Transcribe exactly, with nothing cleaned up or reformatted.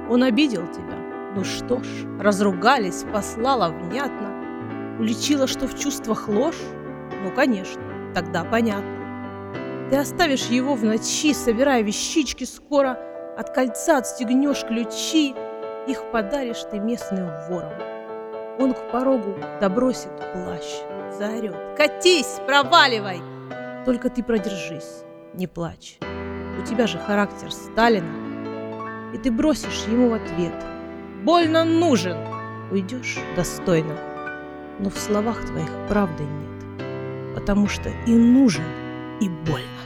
Он обидел тебя. Ну что ж, разругались, послала внятно. Уличила, что в чувствах ложь? Ну, конечно, тогда понятно. Ты оставишь его в ночи, собирая вещички скоро, от кольца отстегнешь ключи, их подаришь ты местным ворам. Он к порогу добросит плащ, заорет: «Катись, проваливай!» Только ты продержись, не плачь. У тебя же характер Сталина. И ты бросишь ему в ответ: «Больно нужен!» Уйдешь достойно. Но в словах твоих правды нет, потому что и нужен, и больно.